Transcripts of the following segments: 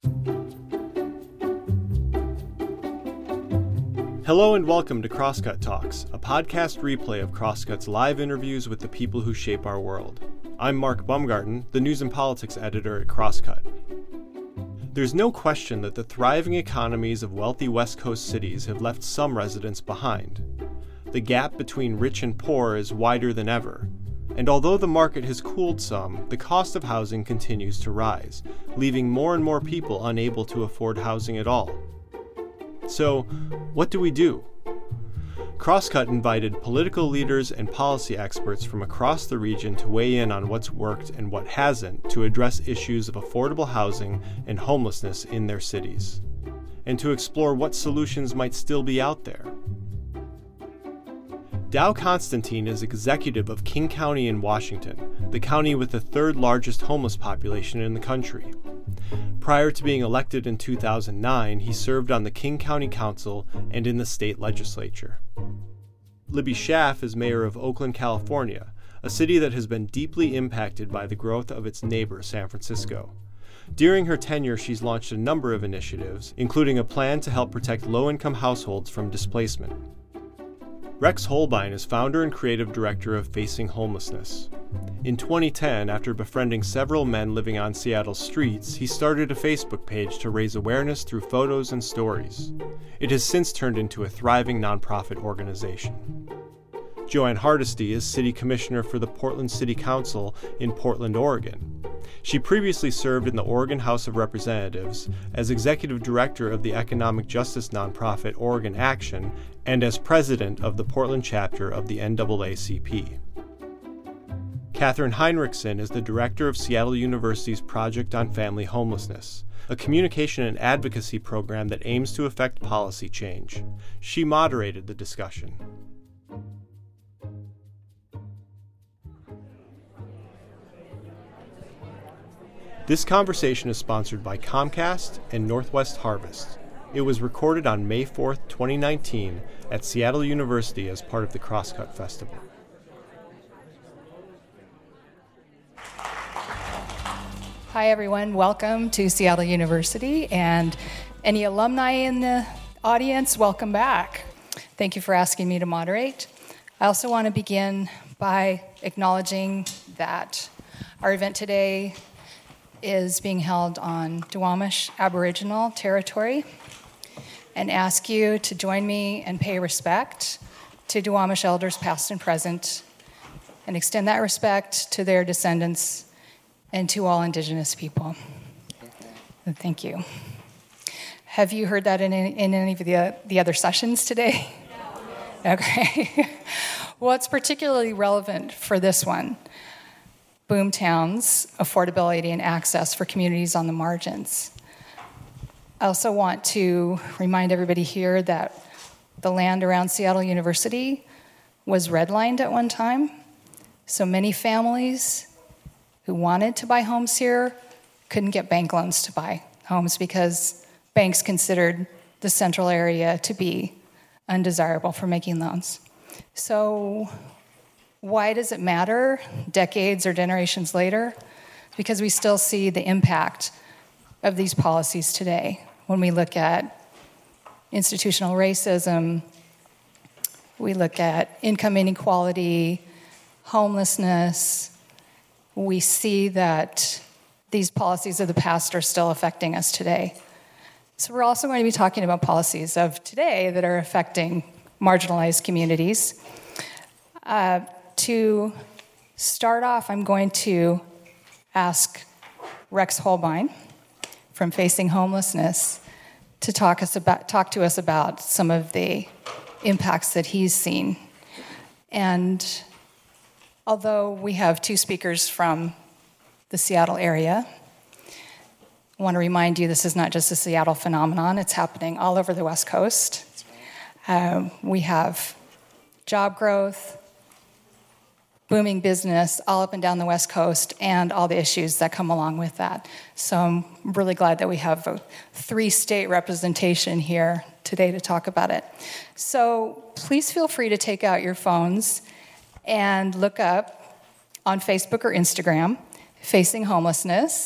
Hello and welcome to Crosscut Talks, a podcast replay of Crosscut's live interviews with the people who shape our world. I'm Mark Baumgarten, the news and politics editor at Crosscut. There's no question that the thriving economies of wealthy West Coast cities have left some residents behind. The gap between rich and poor is wider than ever. And although the market has cooled some, the cost of housing continues to rise, leaving more and more people unable to afford housing at all. So, what do we do? Crosscut invited political leaders and policy experts from across the region to weigh in on what's worked and what hasn't to address issues of affordable housing and homelessness in their cities, and to explore what solutions might still be out there. Dow Constantine is executive of King County in Washington, the county with the third largest homeless population in the country. Prior to being elected in 2009, he served on the King County Council and in the state legislature. Libby Schaaf is mayor of Oakland, California, a city that has been deeply impacted by the growth of its neighbor, San Francisco. During her tenure, she's launched a number of initiatives, including a plan to help protect low-income households from displacement. Rex Holbein is founder and creative director of Facing Homelessness. In 2010, after befriending several men living on Seattle's streets, he started a Facebook page to raise awareness through photos and stories. It has since turned into a thriving nonprofit organization. Joanne Hardesty is city commissioner for the Portland City Council in Portland, Oregon. She previously served in the Oregon House of Representatives as executive director of the economic justice nonprofit Oregon Action and as president of the Portland chapter of the NAACP. Katherine Heinrichsen is the director of Seattle University's Project on Family Homelessness, a communication and advocacy program that aims to effect policy change. She moderated the discussion. This conversation is sponsored by Comcast and Northwest Harvest. It was recorded on May 4th, 2019 at Seattle University as part of the Crosscut Festival. Hi everyone, welcome to Seattle University, and any alumni in the audience, welcome back. Thank you for asking me to moderate. I also want to begin by acknowledging that our event today is being held on Duwamish Aboriginal territory, and ask you to join me and pay respect to Duwamish elders past and present, and extend that respect to their descendants and to all Indigenous people. Thank you. Have you heard that in any of the other sessions today? No. Okay. Well, it's particularly relevant for this one. Boomtown's affordability and access for communities on the margins. I also want to remind everybody here that the land around Seattle University was redlined at one time, so many families who wanted to buy homes here couldn't get bank loans to buy homes because banks considered the central area to be undesirable for making loans. So why does it matter decades or generations later? Because we still see the impact of these policies today. When we look at institutional racism, we look at income inequality, homelessness, we see that these policies of the past are still affecting us today. So we're also going to be talking about policies of today that are affecting marginalized communities. To start off, I'm going to ask Rex Holbein from Facing Homelessness to talk to us about some of the impacts that he's seen. And although we have two speakers from the Seattle area, I want to remind you this is not just a Seattle phenomenon, it's happening all over the West Coast. We have job growth, booming business all up and down the West Coast, and all the issues that come along with that. So I'm really glad that we have a 3-state representation here today to talk about it. So please feel free to take out your phones and look up on Facebook or Instagram, Facing Homelessness,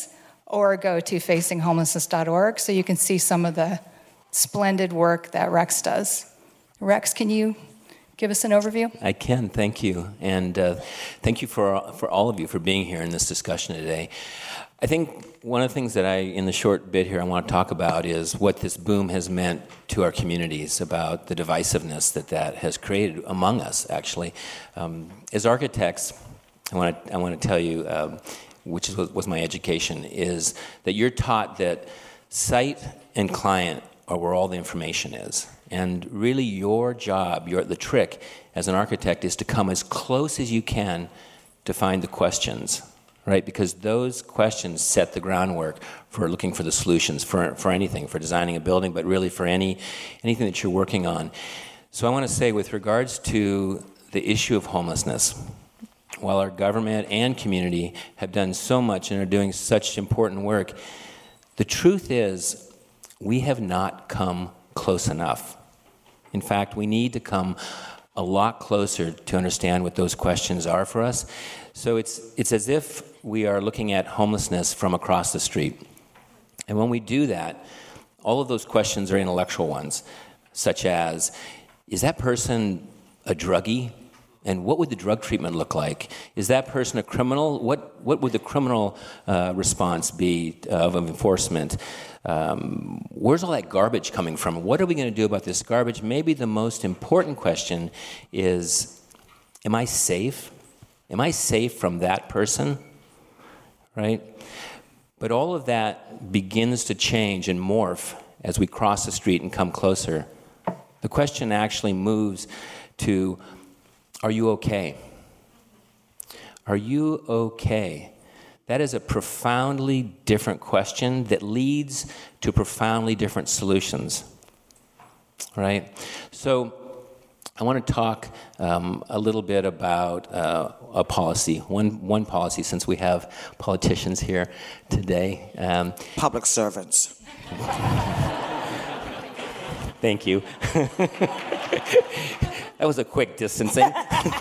or go to facinghomelessness.org so you can see some of the splendid work that Rex does. Rex, can you give us an overview? I can, thank you. And thank you for all of you for being here in this discussion today. I think one of the things that in the short bit here, I want to talk about is what this boom has meant to our communities, about the divisiveness that has created among us, actually. As architects, I want to tell you, which was my education, is that you're taught that site and client are where all the information is. And really your job, the trick as an architect is to come as close as you can to find the questions, right? Because those questions set the groundwork for looking for the solutions for anything, for designing a building, but really for anything that you're working on. So I want to say, with regards to the issue of homelessness, while our government and community have done so much and are doing such important work, the truth is we have not come close enough. In fact, we need to come a lot closer to understand what those questions are for us. So it's as if we are looking at homelessness from across the street. And when we do that, all of those questions are intellectual ones, such as, is that person a druggie? And what would the drug treatment look like? Is that person a criminal? What would the criminal response be of enforcement? Where's all that garbage coming from? What are we going to do about this garbage? Maybe the most important question is, am I safe? Am I safe from that person? Right? But all of that begins to change and morph as we cross the street and come closer. The question actually moves to, are you okay? Are you okay? That is a profoundly different question that leads to profoundly different solutions, right? So I want to talk a little bit about a policy, one policy, since we have politicians here today. Public servants. Thank you. That was a quick distancing.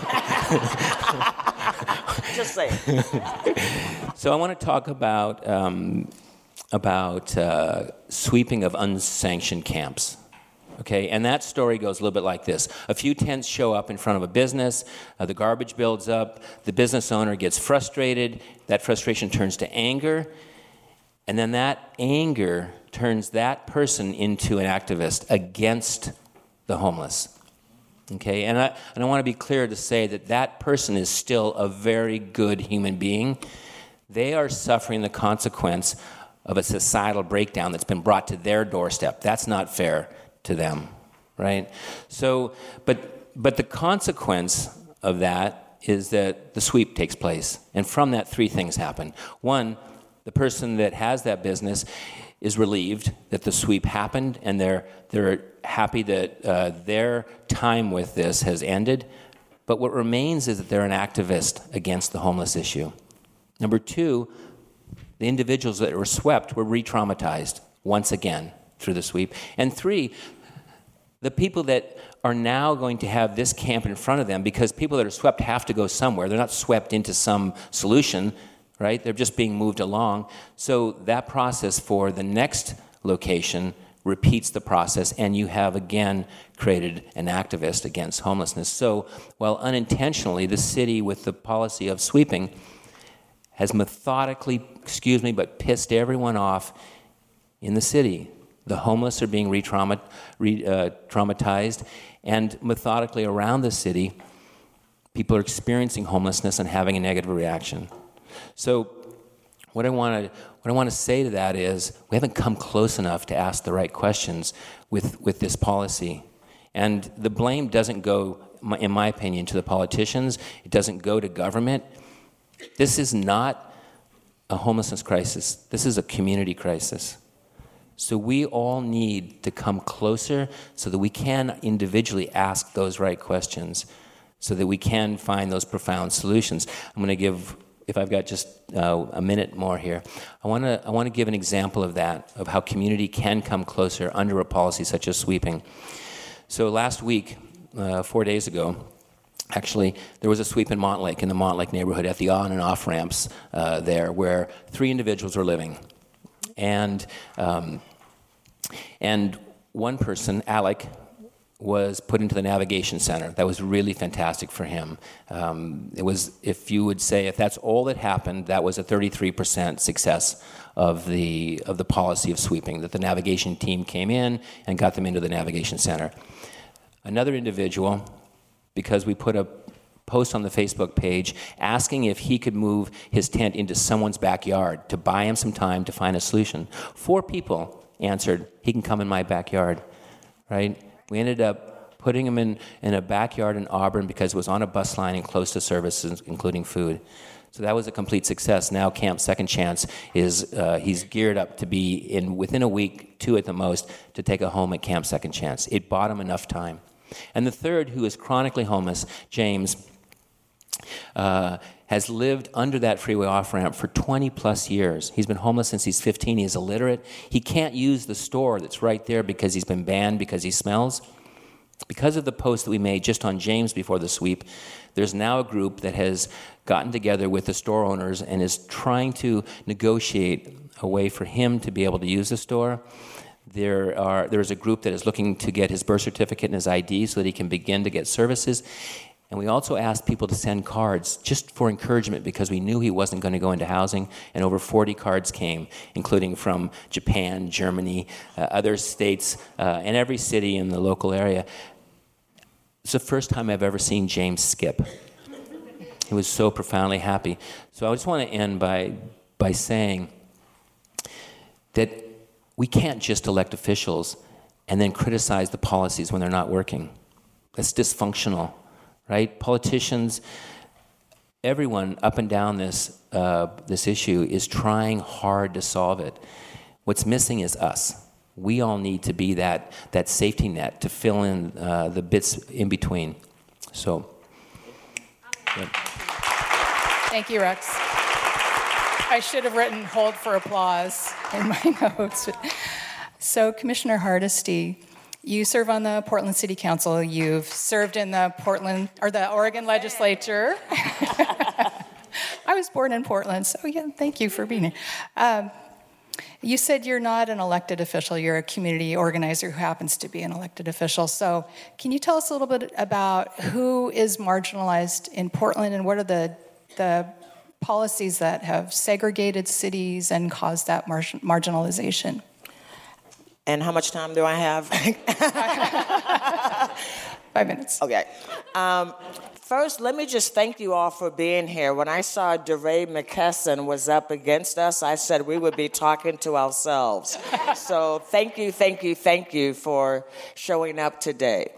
Just say it. So I want to talk about sweeping of unsanctioned camps. Okay, and that story goes a little bit like this. A few tents show up in front of a business, the garbage builds up, the business owner gets frustrated, that frustration turns to anger, and then that anger turns that person into an activist against the homeless. Okay, and I want to be clear to say that person is still a very good human being. They are suffering the consequence of a societal breakdown that's been brought to their doorstep. That's not fair to them, right? So, but the consequence of that is that the sweep takes place. And from that, three things happen. One, the person that has that business is relieved that the sweep happened, and they're happy that their time with this has ended. But what remains is that they're an activist against the homeless issue. Number two, the individuals that were swept were re-traumatized once again through the sweep. And three, the people that are now going to have this camp in front of them, because people that are swept have to go somewhere. They're not swept into some solution, right? They're just being moved along. So that process for the next location repeats the process, and you have again created an activist against homelessness. So while unintentionally, the city with the policy of sweeping has methodically, but pissed everyone off in the city. The homeless are being traumatized, and methodically around the city, people are experiencing homelessness and having a negative reaction. So what I want to say to that is we haven't come close enough to ask the right questions with this policy. And the blame doesn't go, in my opinion, to the politicians. It doesn't go to government. This is not a homelessness crisis. This is a community crisis. So we all need to come closer so that we can individually ask those right questions, so that we can find those profound solutions. I'm going to give, if I've got just a minute more here, I want to give an example of that, of how community can come closer under a policy such as sweeping. So last week, 4 days ago, actually, there was a sweep in Montlake, in the Montlake neighborhood, at the on and off ramps there, where 3 individuals were living. And one person, Alec, was put into the navigation center. That was really fantastic for him. It was, if you would say, if that's all that happened, that was a 33% success of the policy of sweeping, that the navigation team came in and got them into the navigation center. Another individual, because we put a post on the Facebook page asking if he could move his tent into someone's backyard to buy him some time to find a solution. 4 people answered, he can come in my backyard, right? We ended up putting him in a backyard in Auburn because it was on a bus line and close to services, including food. So that was a complete success. Now Camp Second Chance is, he's geared up to be in within a week, 2 at the most, to take a home at Camp Second Chance. It bought him enough time. And the third, who is chronically homeless, James, has lived under that freeway off-ramp for 20 plus years. He's been homeless since he's 15. He's illiterate. He can't use the store that's right there because he's been banned because he smells. Because of the post that we made just on James before the sweep, there's now a group that has gotten together with the store owners and is trying to negotiate a way for him to be able to use the store. There's a group that is looking to get his birth certificate and his ID so that he can begin to get services. And we also asked people to send cards just for encouragement because we knew he wasn't going to go into housing, and over 40 cards came, including from Japan, Germany, other states, and every city in the local area. It's the first time I've ever seen James skip. He was so profoundly happy. So I just want to end by saying that we can't just elect officials and then criticize the policies when they're not working. That's dysfunctional. Right? Politicians, everyone up and down this issue is trying hard to solve it. What's missing is us. We all need to be that safety net to fill in the bits in between. So, yeah. Thank you, Rex. I should have written "hold for applause" in my notes. So, Commissioner Hardesty, you serve on the Portland City Council. You've served in the Oregon Legislature. I was born in Portland, so yeah, thank you for being here. You said you're not an elected official. You're a community organizer who happens to be an elected official. So can you tell us a little bit about who is marginalized in Portland and what are the policies that have segregated cities and caused that marginalization? And how much time do I have? 5 minutes. Okay. First, let me just thank you all for being here. When I saw DeRay McKesson was up against us, I said we would be talking to ourselves. So thank you for showing up today.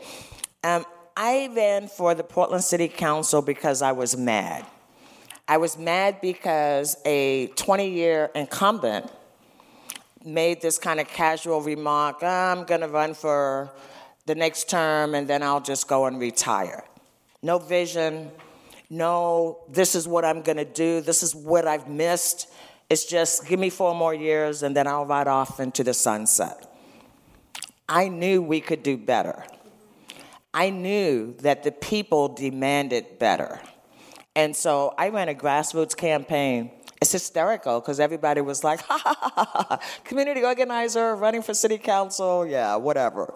I ran for the Portland City Council because I was mad. I was mad because a 20-year incumbent made this kind of casual remark, I'm going to run for the next term and then I'll just go and retire. No vision, no, this is what I'm going to do, this is what I've missed. It's just give me 4 more years and then I'll ride off into the sunset. I knew we could do better. I knew that the people demanded better. And so I ran a grassroots campaign. It's hysterical because everybody was like, ha, ha, ha, ha, ha, community organizer, running for city council, yeah, whatever.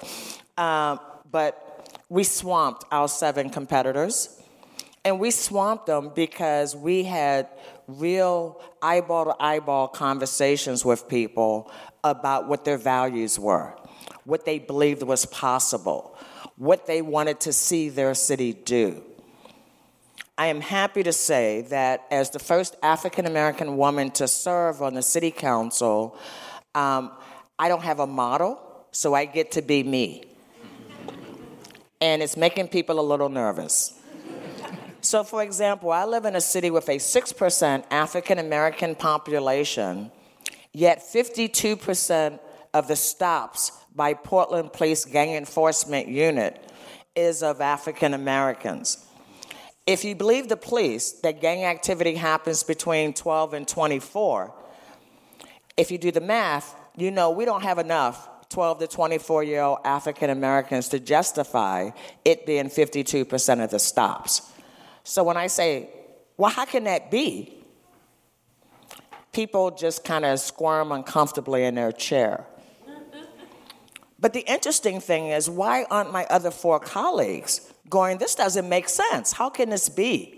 But we swamped our 7 competitors. And we swamped them because we had real eyeball-to-eyeball conversations with people about what their values were, what they believed was possible, what they wanted to see their city do. I am happy to say that as the first African-American woman to serve on the city council, I don't have a model, so I get to be me. And it's making people a little nervous. So, for example, I live in a city with a 6% African-American population, yet 52% of the stops by Portland Police Gang Enforcement Unit is of African-Americans. If you believe the police that gang activity happens between 12 and 24, if you do the math, you know we don't have enough 12 to 24-year-old African Americans to justify it being 52% of the stops. So when I say, well, how can that be? people just kind of squirm uncomfortably in their chair. But the interesting thing is, why aren't my other 4 colleagues going, this doesn't make sense. How can this be?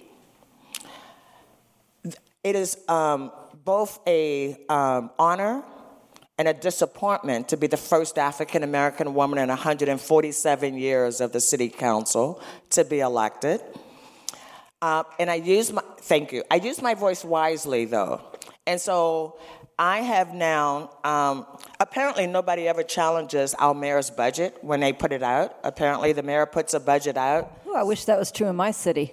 It is both a honor and a disappointment to be the first African-American woman in 147 years of the city council to be elected. And I use my voice wisely, though. And so I have now, apparently nobody ever challenges our mayor's budget when they put it out. Apparently the mayor puts a budget out. Oh, I wish that was true in my city.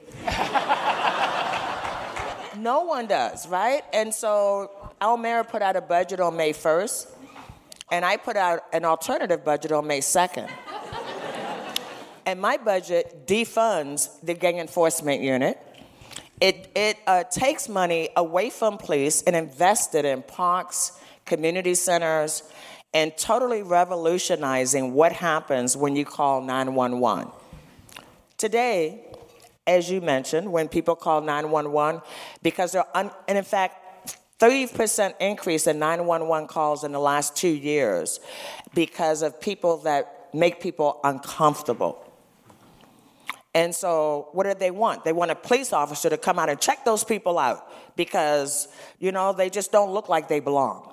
No one does, right? And so our mayor put out a budget on May 1st, and I put out an alternative budget on May 2nd. And my budget defunds the gang enforcement unit. It takes money away from police and invests it in parks, community centers, and totally revolutionizing what happens when you call 911. Today, as you mentioned, when people call 911, because and in fact, 30% increase in 911 calls in the last 2 years because of people that make people uncomfortable. And so what do they want? They want a police officer to come out and check those people out because, they just don't look like they belong.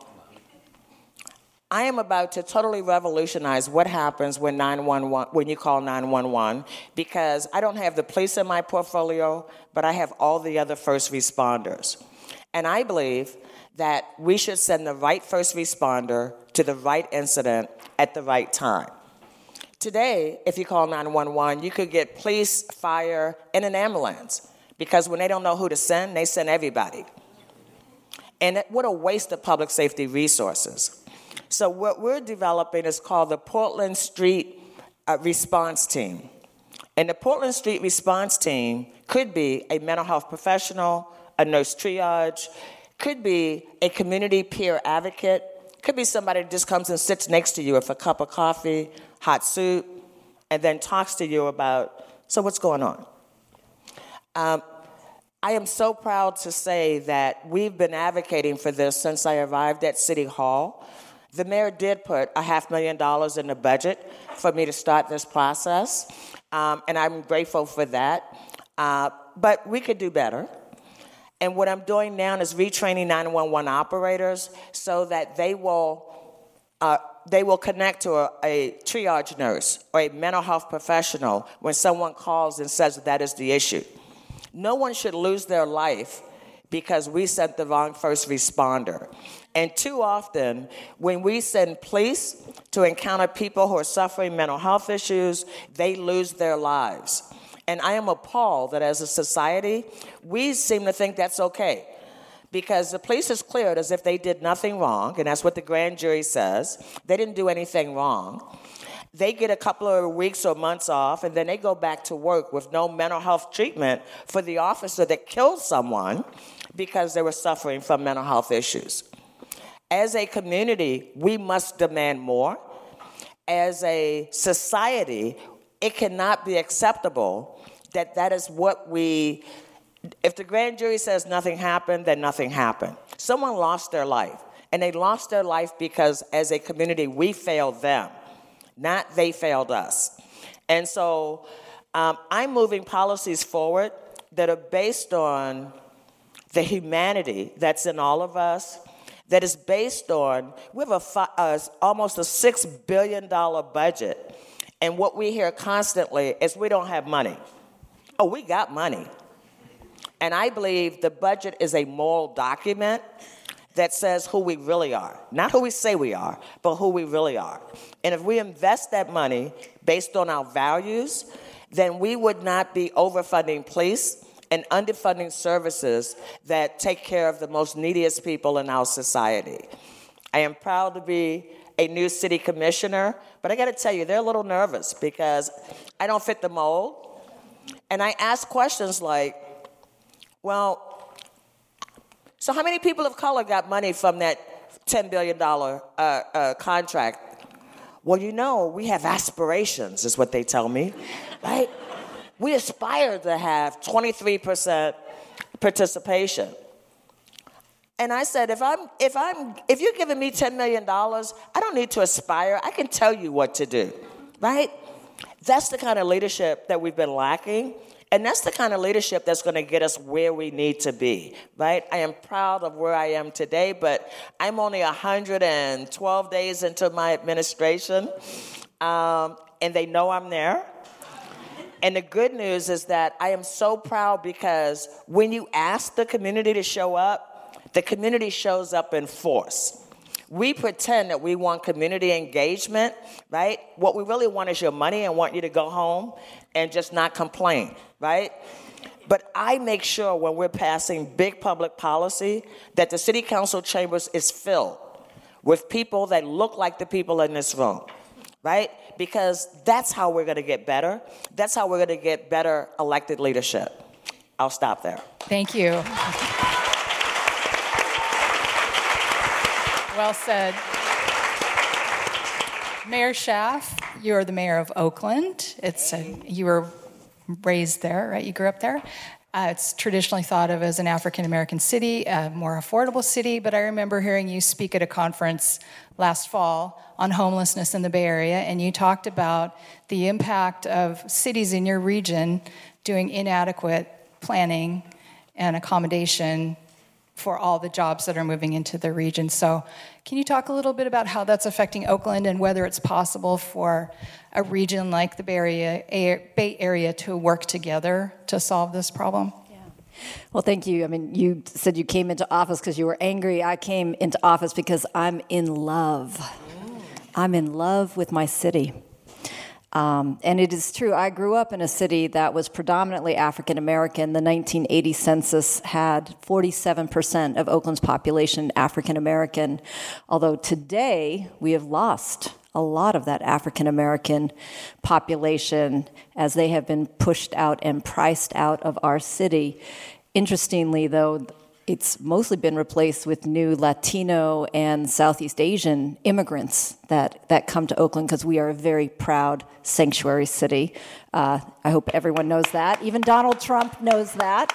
I am about to totally revolutionize what happens when you call 911, because I don't have the police in my portfolio, but I have all the other first responders. And I believe that we should send the right first responder to the right incident at the right time. Today, if you call 911, you could get police, fire, and an ambulance, because when they don't know who to send, they send everybody. And what a waste of public safety resources. So what we're developing is called the Portland Street Response Team. And the Portland Street Response Team could be a mental health professional, a nurse triage, could be a community peer advocate, could be somebody that just comes and sits next to you with a cup of coffee, hot soup, and then talks to you about, so what's going on? I am so proud to say that we've been advocating for this since I arrived at City Hall. The mayor did put $500,000 in the budget for me to start this process, and I'm grateful for that. But we could do better. And what I'm doing now is retraining 911 operators so that they will connect to a triage nurse or a mental health professional when someone calls and says that is the issue. No one should lose their life because we sent the wrong first responder. And too often, when we send police to encounter people who are suffering mental health issues, they lose their lives. And I am appalled that as a society, we seem to think that's okay. Because the police is cleared as if they did nothing wrong, and that's what the grand jury says. They didn't do anything wrong. They get a couple of weeks or months off, and then they go back to work with no mental health treatment for the officer that killed someone because they were suffering from mental health issues. As a community, we must demand more. As a society, it cannot be acceptable that is what if the grand jury says nothing happened, then nothing happened. Someone lost their life, and they lost their life because as a community, we failed them, not they failed us. And so I'm moving policies forward that are based on the humanity that's in all of us, that is based on, we have almost a $6 billion budget, and what we hear constantly is we don't have money. Oh, we got money. And I believe the budget is a moral document that says who we really are. Not who we say we are, but who we really are. And if we invest that money based on our values, then we would not be overfunding police and underfunding services that take care of the most neediest people in our society. I am proud to be a new city commissioner, but I gotta tell you, they're a little nervous because I don't fit the mold. And I ask questions like, well, so how many people of color got money from that $10 billion contract? Well, we have aspirations, is what they tell me, right? We aspire to have 23% participation. And I said, if you're giving me $10 million, I don't need to aspire. I can tell you what to do, right? That's the kind of leadership that we've been lacking. And that's the kind of leadership that's going to get us where we need to be, right? I am proud of where I am today, but I'm only 112 days into my administration, and they know I'm there. And the good news is that I am so proud because when you ask the community to show up, the community shows up in force. We pretend that we want community engagement, right? What we really want is your money and want you to go home and just not complain, right? But I make sure when we're passing big public policy that the city council chambers is filled with people that look like the people in this room, right? Because that's how we're going to get better. That's how we're going to get better elected leadership. I'll stop there. Thank you. Well said. Mayor Schaaf, you're the mayor of Oakland. You were raised there, right? You grew up there. It's traditionally thought of as an African-American city, a more affordable city, but I remember hearing you speak at a conference last fall on homelessness in the Bay Area, and you talked about the impact of cities in your region doing inadequate planning and accommodation for all the jobs that are moving into the region. So can you talk a little bit about how that's affecting Oakland and whether it's possible for a region like the Bay Area to work together to solve this problem? Yeah. Well, thank you. I mean, you said you came into office because you were angry. I came into office because I'm in love. I'm in love with my city. And it is true, I grew up in a city that was predominantly African American. The 1980 census had 47% of Oakland's population African American, although today we have lost a lot of that African American population as they have been pushed out and priced out of our city. Interestingly, though, it's mostly been replaced with new Latino and Southeast Asian immigrants that come to Oakland because we are a very proud sanctuary city. I hope everyone knows that. Even Donald Trump knows that.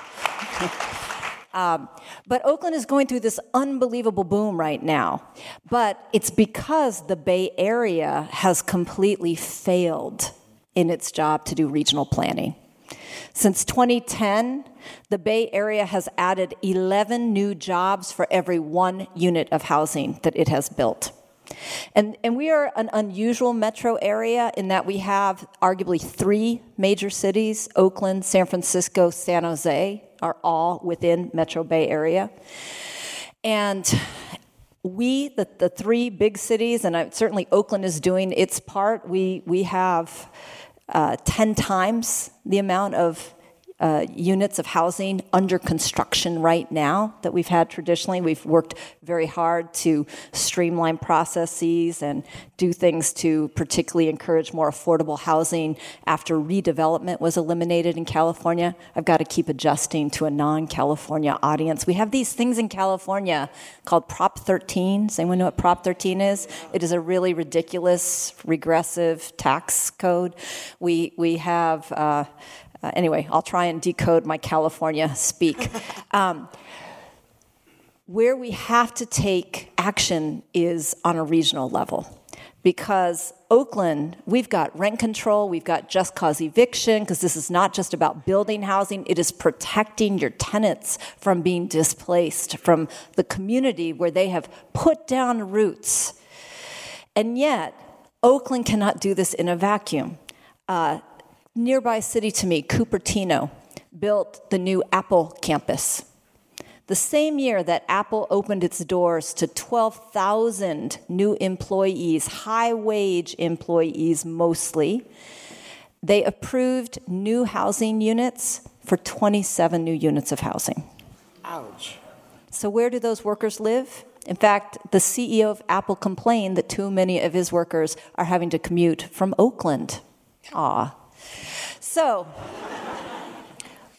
But Oakland is going through this unbelievable boom right now. But it's because the Bay Area has completely failed in its job to do regional planning. Since 2010, the Bay Area has added 11 new jobs for every 1 unit of housing that it has built. And we are an unusual metro area in that we have arguably 3 major cities, Oakland, San Francisco, San Jose, are all within Metro Bay Area. And we, the 3 big cities, and certainly Oakland is doing its part, we have 10 times the amount of units of housing under construction right now that we've had traditionally. We've worked very hard to streamline processes and do things to particularly encourage more affordable housing after redevelopment was eliminated in California. I've got to keep adjusting to a non-California audience. We have these things in California called Prop 13. Does anyone know what Prop 13 is? It is a really ridiculous, regressive tax code. We have... Anyway, I'll try and decode my California speak. Where we have to take action is on a regional level. Because Oakland, we've got rent control, we've got just cause eviction, because this is not just about building housing, it is protecting your tenants from being displaced from the community where they have put down roots. And yet, Oakland cannot do this in a vacuum. Nearby city to me, Cupertino, built the new Apple campus. The same year that Apple opened its doors to 12,000 new employees, high-wage employees mostly, they approved new housing units for 27 new units of housing. Ouch. So where do those workers live? In fact, the CEO of Apple complained that too many of his workers are having to commute from Oakland. So,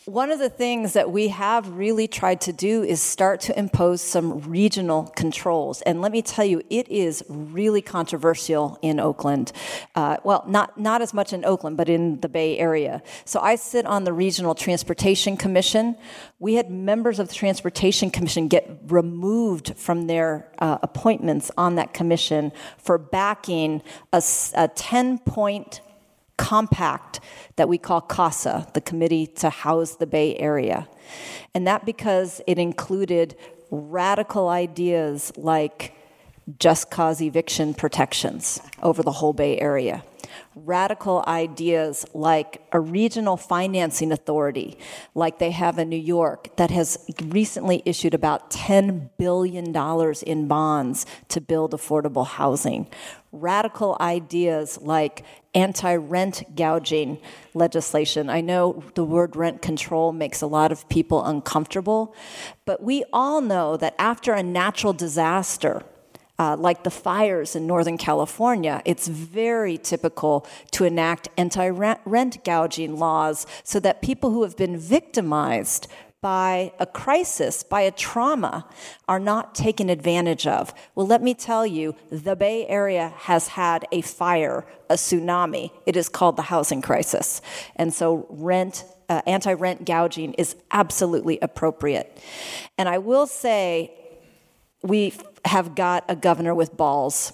One of the things that we have really tried to do is start to impose some regional controls. And let me tell you, it is really controversial in Oakland. Well, not as much in Oakland, but in the Bay Area. So I sit on the Regional Transportation Commission. We had members of the Transportation Commission get removed from their appointments on that commission for backing a 10-point compact that we call CASA, the Committee to House the Bay Area. And that because it included radical ideas like just cause eviction protections over the whole Bay Area. Radical ideas like a regional financing authority, like they have in New York, that has recently issued about $10 billion in bonds to build affordable housing. Radical ideas like anti-rent gouging legislation. I know the word rent control makes a lot of people uncomfortable, but we all know that after a natural disaster, like the fires in Northern California, it's very typical to enact anti-rent gouging laws so that people who have been victimized by a crisis, by a trauma, are not taken advantage of. Well, let me tell you, the Bay Area has had a fire, a tsunami. It is called the housing crisis. And so anti-rent gouging is absolutely appropriate. And I will say, we have got a governor with balls.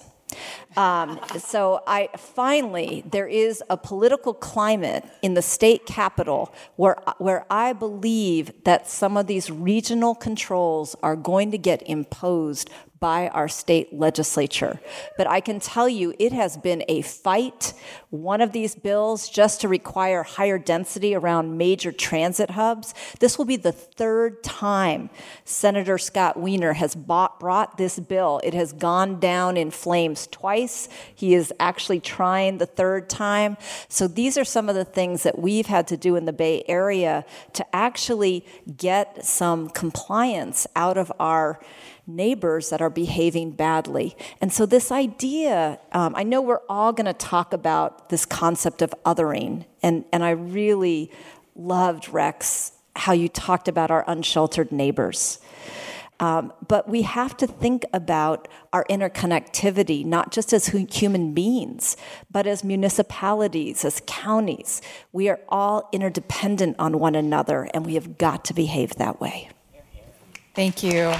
So there is a political climate in the state capitol where I believe that some of these regional controls are going to get imposed by our state legislature. But I can tell you it has been a fight. One of these bills just to require higher density around major transit hubs. This will be the third time Senator Scott Wiener has brought this bill. It has gone down in flames twice. He is actually trying the third time. So these are some of the things that we've had to do in the Bay Area to actually get some compliance out of our neighbors that are behaving badly. And so this idea, I know we're all going to talk about this concept of othering, and I really loved, Rex, how you talked about our unsheltered neighbors. But we have to think about our interconnectivity, not just as human beings, but as municipalities, as counties. We are all interdependent on one another, and we have got to behave that way. Thank you.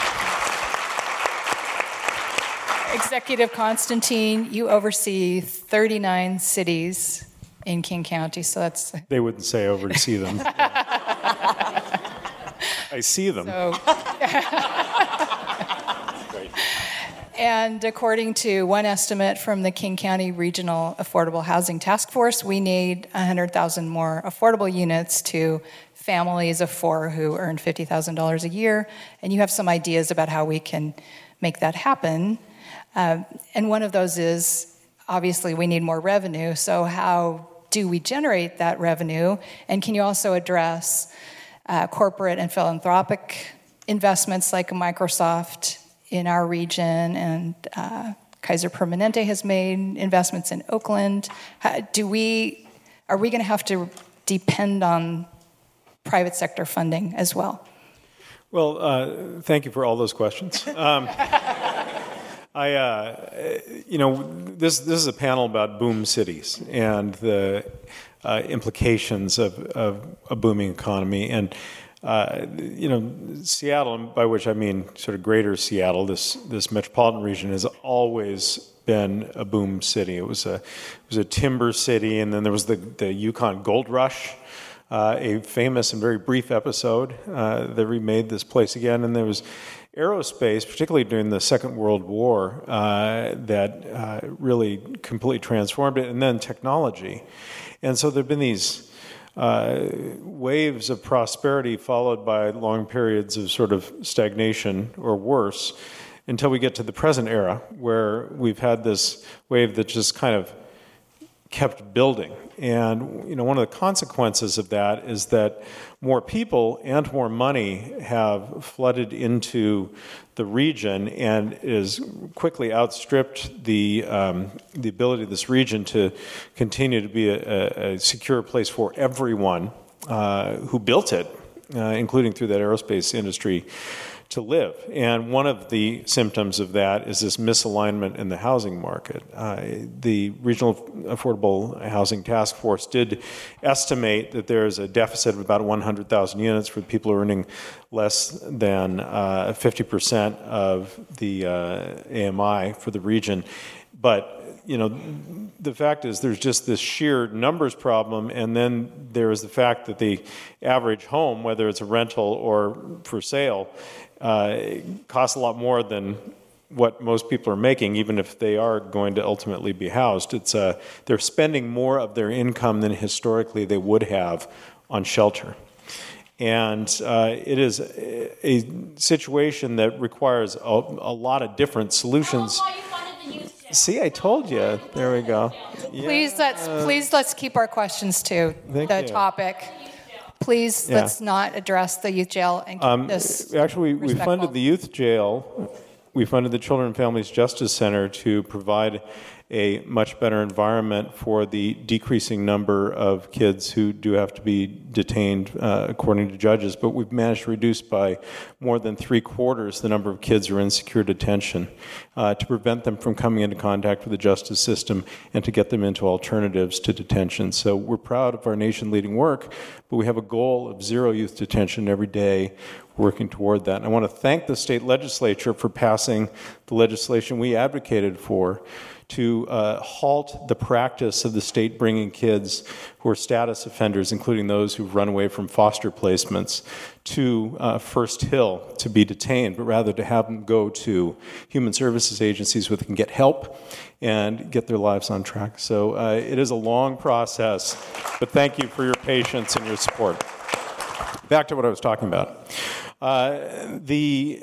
Executive Constantine, you oversee 39 cities in King County, so that's... They wouldn't say oversee them. I see them. So, and according to one estimate from the King County Regional Affordable Housing Task Force, we need 100,000 more affordable units to families of 4 who earn $50,000 a year, and you have some ideas about how we can make that happen. And one of those is, obviously, we need more revenue. So how do we generate that revenue? And can you also address corporate and philanthropic investments like Microsoft in our region, and Kaiser Permanente has made investments in Oakland? Are we going to have to depend on private sector funding as well? Well, thank you for all those questions. This is a panel about boom cities and the implications of a booming economy. And, Seattle, by which I mean sort of greater Seattle, this metropolitan region has always been a boom city. It was a timber city, and then there was the Yukon Gold Rush, a famous and very brief episode that remade this place again. And there was aerospace, particularly during the Second World War, that really completely transformed it, and then technology. And so there have been these waves of prosperity followed by long periods of sort of stagnation or worse until we get to the present era, where we've had this wave that just kind of kept building. And one of the consequences of that is that more people and more money have flooded into the region and is quickly outstripped the ability of this region to continue to be a secure place for everyone who built it, including through that aerospace industry, to live. And one of the symptoms of that is this misalignment in the housing market. The Regional Affordable Housing Task Force did estimate that there's a deficit of about 100,000 units for people earning less than 50% of the AMI for the region. But the fact is there's just this sheer numbers problem, and then there is the fact that the average home, whether it's a rental or for sale, costs a lot more than what most people are making, even if they are going to ultimately be housed. They're spending more of their income than historically they would have on shelter. And it is a situation that requires a lot of different solutions. See, I told you. There we go. Please let's keep our questions to the topic. Please let's not address the youth jail and keep this Actually, we respectful. funded the youth jail. We funded the Children and Families Justice Center to provide a much better environment for the decreasing number of kids who do have to be detained, according to judges. But we've managed to reduce by more than 3/4 the number of kids who are in secure detention to prevent them from coming into contact with the justice system and to get them into alternatives to detention. So we're proud of our nation-leading work, but we have a goal of 0 youth detention every day, working toward that. And I want to thank the state legislature for passing the legislation we advocated for to halt the practice of the state bringing kids who are status offenders, including those who've run away from foster placements, to First Hill to be detained, but rather to have them go to human services agencies where they can get help and get their lives on track. So it is a long process, but thank you for your patience and your support. Back to what I was talking about. The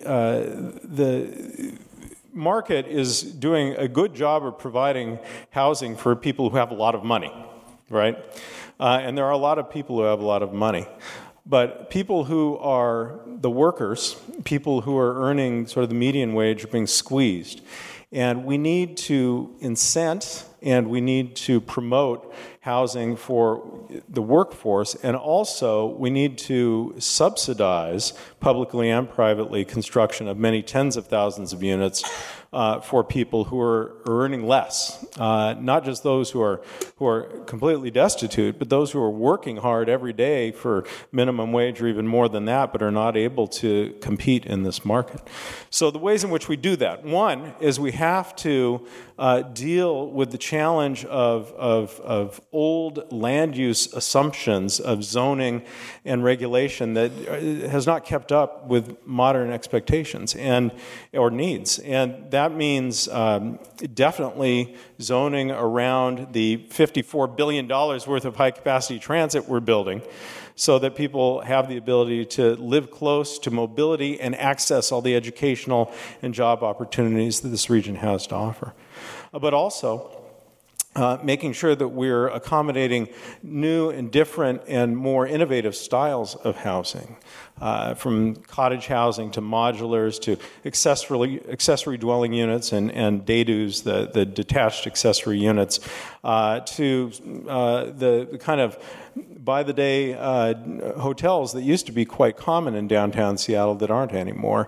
market is doing a good job of providing housing for people who have a lot of money, right? And there are a lot of people who have a lot of money. But people who are the workers, people who are earning sort of the median wage, are being squeezed. And we need to incent and we need to promote housing for the workforce, and also we need to subsidize publicly and privately construction of many tens of thousands of units for people who are earning less, not just those who are completely destitute, but those who are working hard every day for minimum wage or even more than that, but are not able to compete in this market. So the ways in which we do that: one is we have to deal with the challenge of old land use assumptions of zoning and regulation that has not kept up with modern expectations or needs. And that means definitely zoning around the $54 billion worth of high-capacity transit we're building, so that people have the ability to live close to mobility and access all the educational and job opportunities that this region has to offer. But also making sure that we're accommodating new and different and more innovative styles of housing, from cottage housing to modulars to accessory dwelling units and DADUs, the detached accessory units, to the kind of by-the-day hotels that used to be quite common in downtown Seattle that aren't anymore,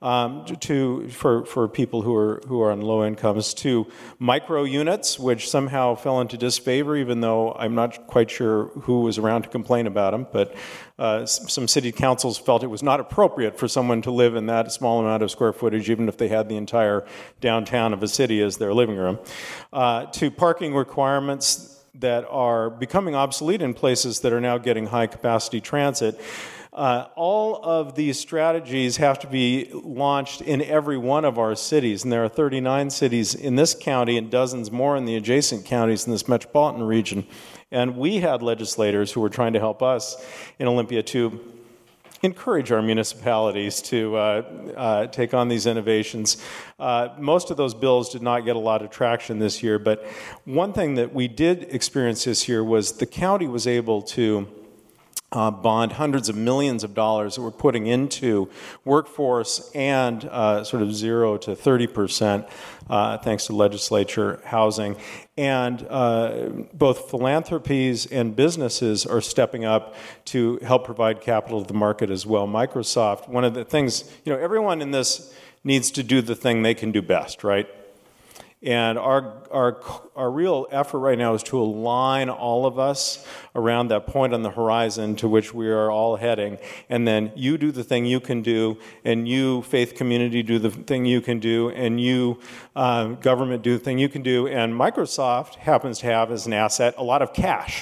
for people who are on low incomes, to micro units, which somehow fell into disfavor, even though I'm not quite sure who was around to complain about them, but some city councils felt it was not appropriate for someone to live in that small amount of square footage, even if they had the entire downtown of a city as their living room, to parking requirements that are becoming obsolete in places that are now getting high-capacity transit. All of these strategies have to be launched in every one of our cities, and there are 39 cities in this county and dozens more in the adjacent counties in this metropolitan region. And we had legislators who were trying to help us in Olympia to encourage our municipalities to take on these innovations. Most of those bills did not get a lot of traction this year, but one thing that we did experience this year was the county was able to bond hundreds of millions of dollars that we're putting into workforce and sort of 0 to 30%, thanks to legislature housing. And both philanthropies and businesses are stepping up to help provide capital to the market as well. Microsoft, one of the things, everyone in this needs to do the thing they can do best, right? And our real effort right now is to align all of us around that point on the horizon to which we are all heading. And then you do the thing you can do, and you, faith community, do the thing you can do, and you, government, do the thing you can do. And Microsoft happens to have as an asset a lot of cash.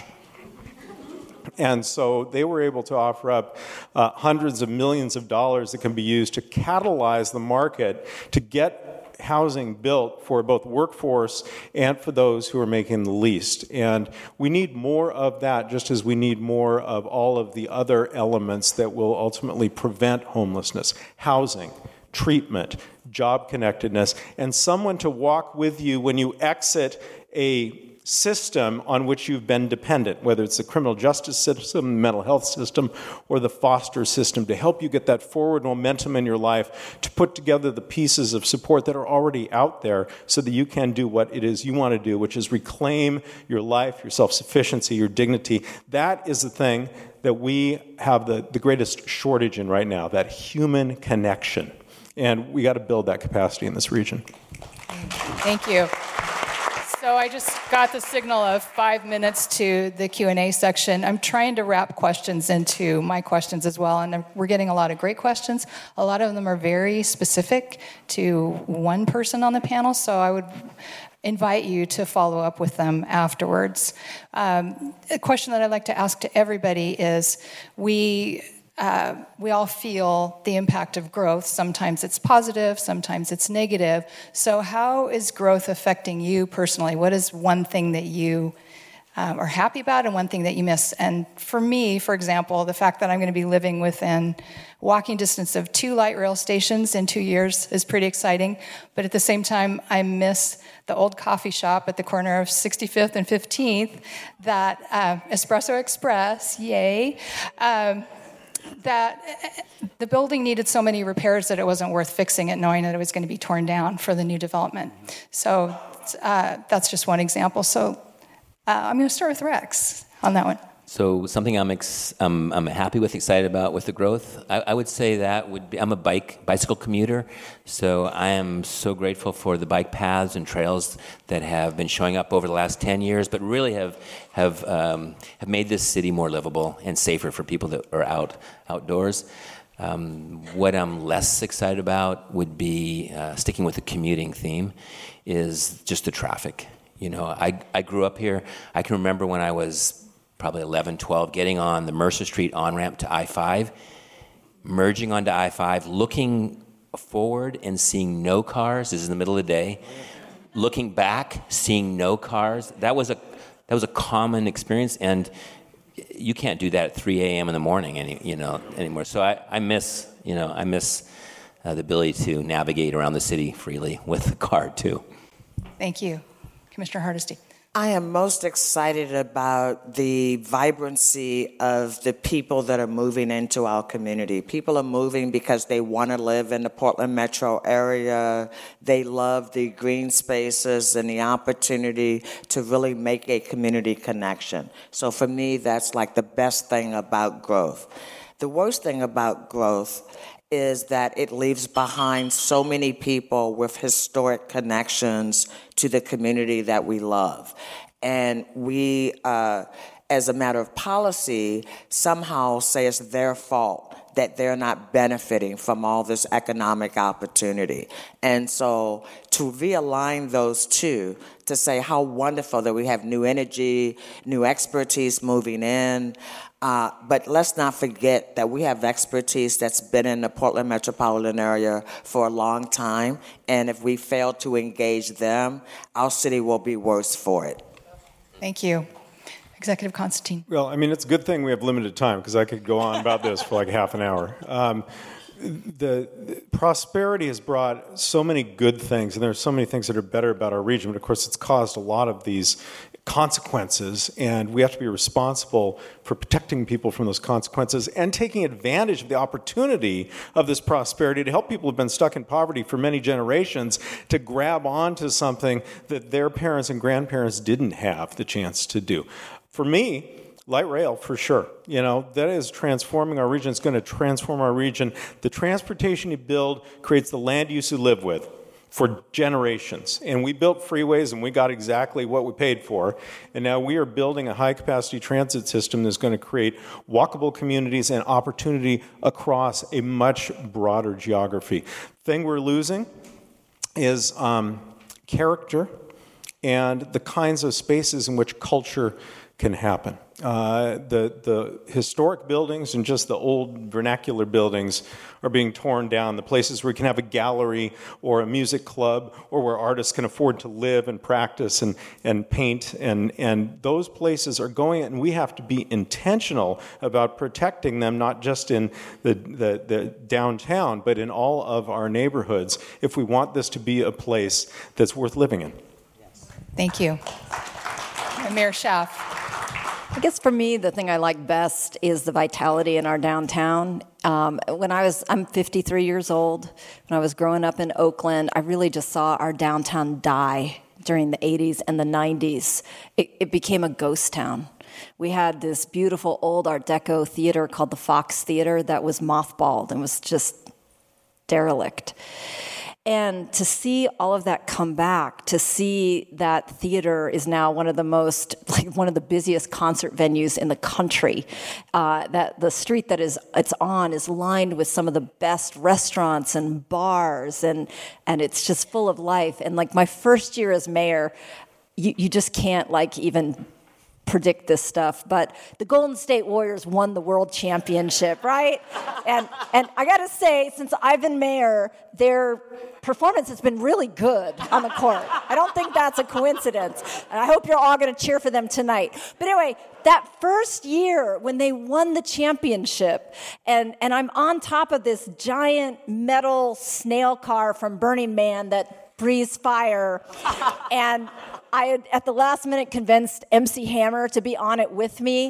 And so they were able to offer up hundreds of millions of dollars that can be used to catalyze the market to get housing built for both workforce and for those who are making the least. And we need more of that, just as we need more of all of the other elements that will ultimately prevent homelessness: housing, treatment, job connectedness, and someone to walk with you when you exit a system on which you've been dependent, whether it's the criminal justice system, the mental health system, or the foster system, to help you get that forward momentum in your life, to put together the pieces of support that are already out there so that you can do what it is you want to do, which is reclaim your life, your self-sufficiency, your dignity. That is the thing that we have the greatest shortage in right now, that human connection. And we got to build that capacity in this region. Thank you. So I just got the signal of 5 minutes to the Q&A section. I'm trying to wrap questions into my questions as well, and we're getting a lot of great questions. A lot of them are very specific to one person on the panel, so I would invite you to follow up with them afterwards. A question that I'd like to ask to everybody is, we all feel the impact of growth. Sometimes it's positive, sometimes it's negative. So how is growth affecting you personally? What is one thing that you are happy about and one thing that you miss? And for me, for example, the fact that I'm going to be living within walking distance of 2 light rail stations in 2 years is pretty exciting. But at the same time, I miss the old coffee shop at the corner of 65th and 15th, that Espresso Express, yay, that the building needed so many repairs that it wasn't worth fixing it, knowing that it was going to be torn down for the new development. So that's just one example. So I'm going to start with Rex on that one. So something I'm happy with, excited about with the growth, I would say that would be, I'm a bicycle commuter, so I am so grateful for the bike paths and trails that have been showing up over the last 10 years, but really have made this city more livable and safer for people that are outdoors. What I'm less excited about would be, sticking with the commuting theme, is just the traffic. I grew up here. I can remember when I was probably 11, 12, getting on the Mercer Street on-ramp to I-5, merging onto I-5, looking forward and seeing no cars. This is in the middle of the day. Looking back, seeing no cars. That was a common experience, and you can't do that at 3 a.m. in the morning anymore. So I miss the ability to navigate around the city freely with the car too. Thank you. Commissioner Hardesty. I am most excited about the vibrancy of the people that are moving into our community. People are moving because they want to live in the Portland metro area. They love the green spaces and the opportunity to really make a community connection. So for me, that's like the best thing about growth. The worst thing about growth is that it leaves behind so many people with historic connections to the community that we love. And we, as a matter of policy, somehow say it's their fault that they're not benefiting from all this economic opportunity. And so to realign those two, to say how wonderful that we have new energy, new expertise moving in, but let's not forget that we have expertise that's been in the Portland metropolitan area for a long time, and if we fail to engage them, our city will be worse for it. Thank you. Executive Constantine. Well, I mean, it's a good thing we have limited time, because I could go on about this for like half an hour. The prosperity has brought so many good things, and there are so many things that are better about our region, but of course it's caused a lot of these consequences, and we have to be responsible for protecting people from those consequences and taking advantage of the opportunity of this prosperity to help people who've been stuck in poverty for many generations to grab onto something that their parents and grandparents didn't have the chance to do. For me, light rail, for sure. That is transforming our region. It's going to transform our region. The transportation you build creates the land use you live with for generations. And we built freeways, and we got exactly what we paid for. And now we are building a high-capacity transit system that's going to create walkable communities and opportunity across a much broader geography. The thing we're losing is character and the kinds of spaces in which culture can happen. The historic buildings and just the old vernacular buildings are being torn down. The places where you can have a gallery or a music club or where artists can afford to live and practice and paint, and those places are going, and we have to be intentional about protecting them, not just in the downtown, but in all of our neighborhoods, if we want this to be a place that's worth living in. Thank you. And Mayor Schaaf. I guess for me, the thing I like best is the vitality in our downtown. I'm 53 years old. When I was growing up in Oakland, I really just saw our downtown die during the 80s and the 90s. It became a ghost town. We had this beautiful old Art Deco theater called the Fox Theater that was mothballed and was just derelict. And to see all of that come back, to see that theater is now one of the busiest concert venues in the country, that the street that it's on is lined with some of the best restaurants and bars, and it's just full of life. And like my first year as mayor, you just can't even predict this stuff, but the Golden State Warriors won the world championship, right? And I gotta say, since I've been mayor, their performance has been really good on the court. I don't think that's a coincidence, and I hope you're all gonna cheer for them tonight. But anyway, that first year when they won the championship, and I'm on top of this giant metal snail car from Burning Man that breathes fire, and I had, at the last minute, convinced MC Hammer to be on it with me.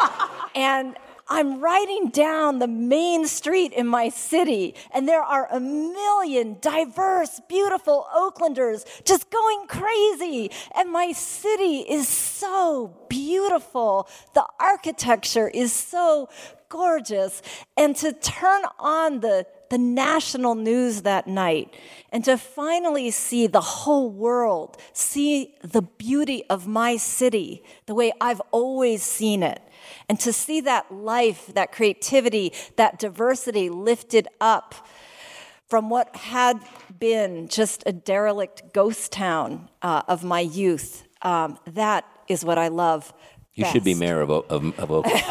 And I'm riding down the main street in my city, and there are a million diverse, beautiful Oaklanders just going crazy. And my city is so beautiful. The architecture is so gorgeous. And to turn on the national news that night and to finally see the whole world see the beauty of my city the way I've always seen it, and to see that life, that creativity, that diversity lifted up from what had been just a derelict ghost town of my youth, that is what I love You best. should be mayor of Oakland.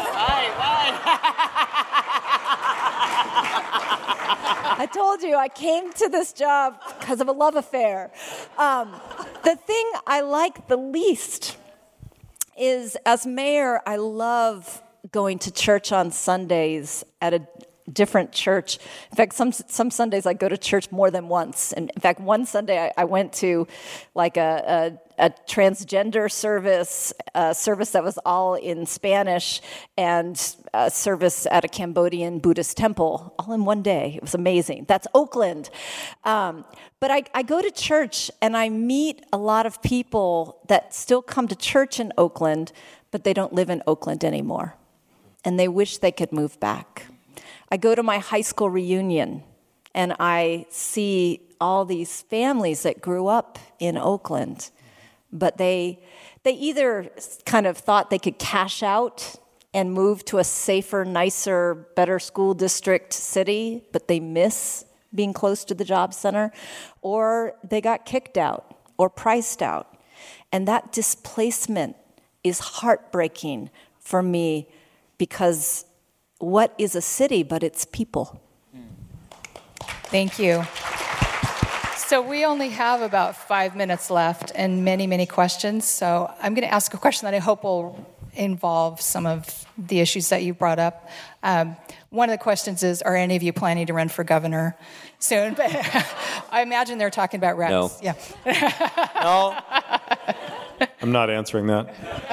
I told you, I came to this job because of a love affair. The thing I like the least is, as mayor, I love going to church on Sundays at a different church. In fact, some Sundays I go to church more than once. And in fact, one Sunday I went to like a transgender service, a service that was all in Spanish, and a service at a Cambodian Buddhist temple, all in one day. It was amazing. That's Oakland. But I go to church and I meet a lot of people that still come to church in Oakland, but they don't live in Oakland anymore. And they wish they could move back. I go to my high school reunion, and I see all these families that grew up in Oakland, but they either kind of thought they could cash out and move to a safer, nicer, better school district city, but they miss being close to the job center, or they got kicked out or priced out. And that displacement is heartbreaking for me, because what is a city but its people? Thank you. So we only have about 5 minutes left and many, many questions. So I'm going to ask a question that I hope will involve some of the issues that you brought up. One of the questions is, are any of you planning to run for governor soon? But I imagine they're talking about reps. No. Yeah. No. I'm not answering that.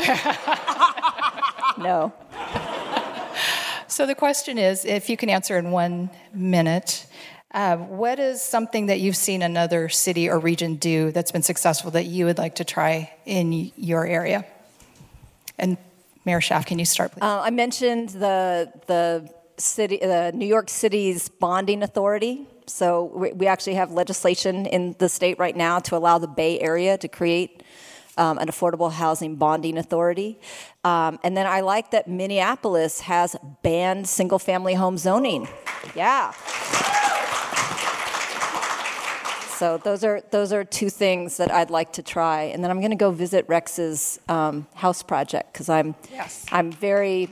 No. So the question is, if you can answer in 1 minute, what is something that you've seen another city or region do that's been successful that you would like to try in your area? And Mayor Schaaf, can you start, please? I mentioned the New York City's bonding authority. So we actually have legislation in the state right now to allow the Bay Area to create an affordable housing bonding authority. And then I like that Minneapolis has banned single-family home zoning. Yeah. So those are two things that I'd like to try. And then I'm going to go visit Rex's house project because I'm very,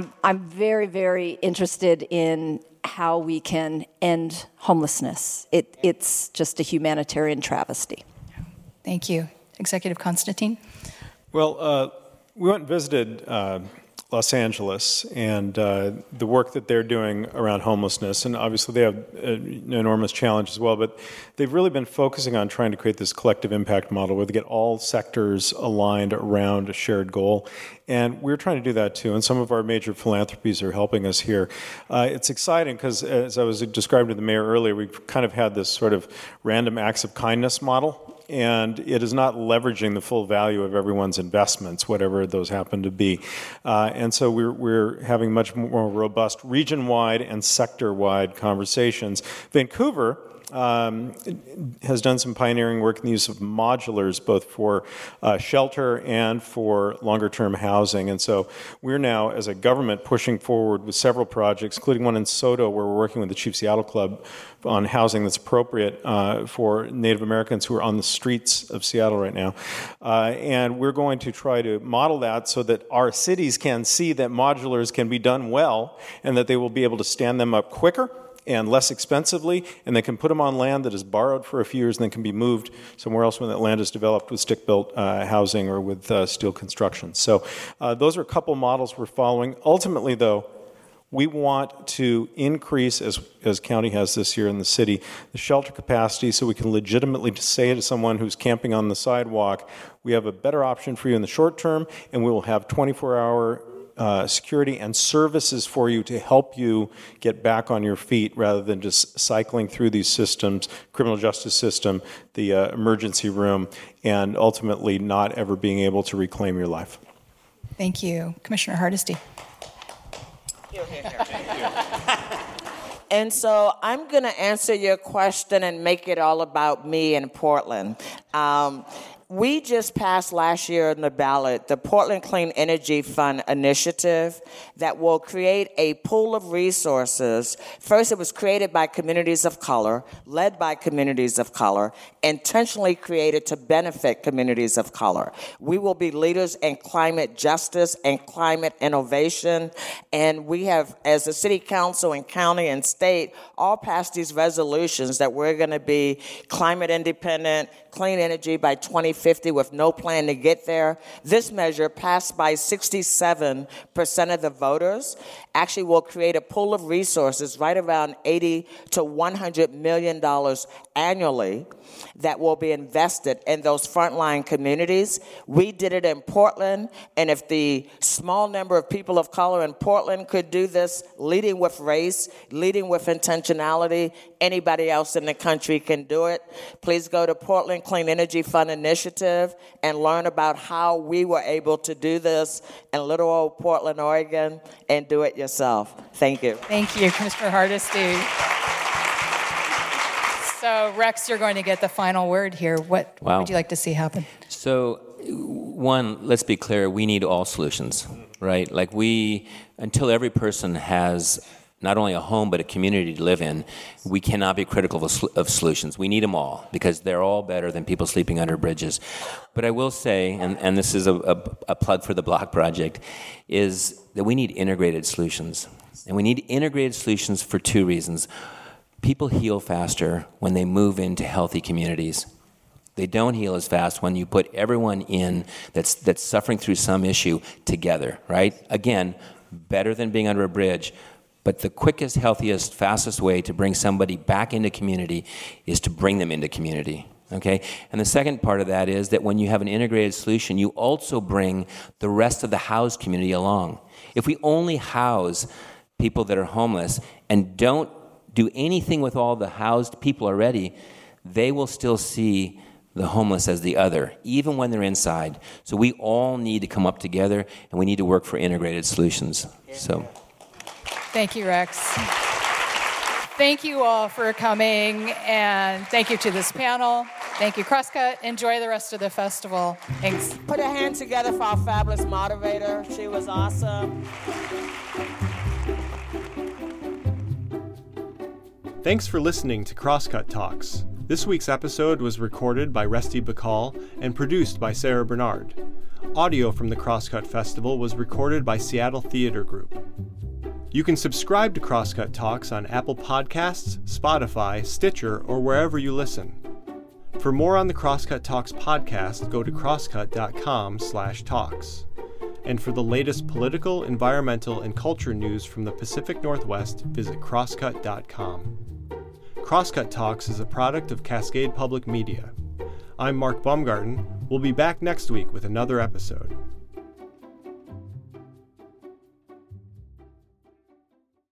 very interested in how we can end homelessness. It's just a humanitarian travesty. Thank you. Executive Constantine? Well, we went and visited Los Angeles and the work that they're doing around homelessness. And obviously they have an enormous challenge as well, but they've really been focusing on trying to create this collective impact model where they get all sectors aligned around a shared goal. And we're trying to do that too, and some of our major philanthropies are helping us here. It's exciting because, as I was describing to the mayor earlier, we've kind of had this sort of random acts of kindness model, and it is not leveraging the full value of everyone's investments, whatever those happen to be. And so we're having much more robust region-wide and sector-wide conversations. Vancouver has done some pioneering work in the use of modulars, both for shelter and for longer-term housing. And so we're now, as a government, pushing forward with several projects, including one in Soto, where we're working with the Chief Seattle Club on housing that's appropriate for Native Americans who are on the streets of Seattle right now. And we're going to try to model that so that our cities can see that modulars can be done well and that they will be able to stand them up quicker and less expensively, and they can put them on land that is borrowed for a few years and then can be moved somewhere else when that land is developed with stick-built housing or with steel construction. So those are a couple models we're following. Ultimately, though, we want to increase, as county has this year in the city, the shelter capacity so we can legitimately say to someone who's camping on the sidewalk, we have a better option for you in the short term, and we will have 24-hour security and services for you to help you get back on your feet rather than just cycling through these systems, criminal justice system, the emergency room, and ultimately not ever being able to reclaim your life. Thank you. Commissioner Hardesty. And so I'm going to answer your question and make it all about me in Portland. We just passed last year on the ballot the Portland Clean Energy Fund initiative that will create a pool of resources. First, it was created by communities of color, led by communities of color, intentionally created to benefit communities of color. We will be leaders in climate justice and climate innovation, and we have, as a city council and county and state, all passed these resolutions that we're going to be climate independent, clean energy by 2050 with no plan to get there. This measure, passed by 67% of the voters, actually will create a pool of resources right around $80 to $100 million annually that will be invested in those frontline communities. We did it in Portland, and if the small number of people of color in Portland could do this, leading with race, leading with intentionality, anybody else in the country can do it. Please go to Portland Clean Energy Fund Initiative and learn about how we were able to do this in little old Portland, Oregon, and do it yourself. Thank you. Thank you, Commissioner Hardesty. So, Rex, you're going to get the final word here. What would you like to see happen? So, one, let's be clear, we need all solutions, right? Like until every person has not only a home but a community to live in, we cannot be critical of solutions. We need them all because they're all better than people sleeping under bridges. But I will say, and this is a plug for the Block Project, is that we need integrated solutions. And we need integrated solutions for two reasons. People heal faster when they move into healthy communities. They don't heal as fast when you put everyone in that's suffering through some issue together, right? Again, better than being under a bridge. But the quickest, healthiest, fastest way to bring somebody back into community is to bring them into community. Okay? And the second part of that is that when you have an integrated solution, you also bring the rest of the housed community along. If we only house people that are homeless and don't do anything with all the housed people already, they will still see the homeless as the other, even when they're inside. So we all need to come up together, and we need to work for integrated solutions. So, thank you, Rex. Thank you all for coming, and thank you to this panel. Thank you, Crosscut. Enjoy the rest of the festival. Thanks. Put a hand together for our fabulous moderator. She was awesome. Thanks for listening to Crosscut Talks. This week's episode was recorded by Resty Bacall and produced by Sarah Bernard. Audio from the Crosscut Festival was recorded by Seattle Theater Group. You can subscribe to Crosscut Talks on Apple Podcasts, Spotify, Stitcher, or wherever you listen. For more on the Crosscut Talks podcast, go to crosscut.com/talks. And for the latest political, environmental, and culture news from the Pacific Northwest, visit crosscut.com. Crosscut Talks is a product of Cascade Public Media. I'm Mark Baumgarten. We'll be back next week with another episode.